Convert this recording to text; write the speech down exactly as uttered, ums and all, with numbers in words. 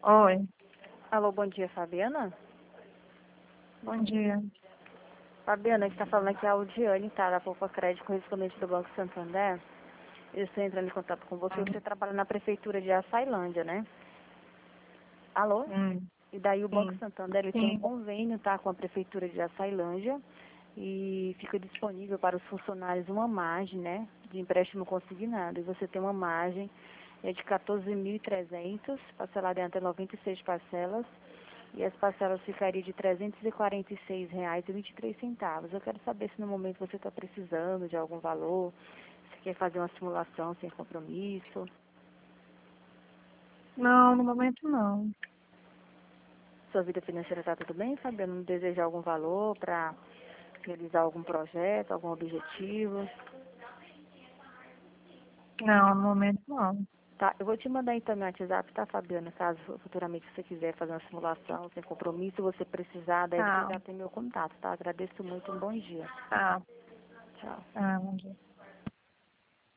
Oi, Alô, bom dia, Fabiana? bom dia. Fabiana, que tá falando aqui é a Audiane, tá? Da Poupa Crédito, correspondente do Banco Santander. Eu estou entrando em contato com você. Você trabalha na prefeitura de Açailândia, né? Alô? Hum, E daí o Banco sim, Santander, ele tem um sim. convênio, tá? Com a prefeitura de Açailândia. E fica disponível para os funcionários uma margem, né? De empréstimo consignado. E você tem uma margem é de quatorze mil e trezentos, parcelada em até noventa e seis parcelas. E as parcelas ficariam de trezentos e quarenta e seis reais e vinte e três centavos. Eu quero saber se no momento você está precisando de algum valor, se quer fazer uma simulação sem compromisso. Não, no momento não. Sua vida financeira está tudo bem, Fabiano? Não deseja algum valor para realizar algum projeto, algum objetivo? Não, no momento não. Tá, eu vou te mandar então meu WhatsApp, tá, Fabiana? Caso futuramente você quiser fazer uma simulação sem compromisso, você precisar, daí você Tá, já tem meu contato, tá? Agradeço muito, um bom dia. tá, Tchau. tá, bom dia.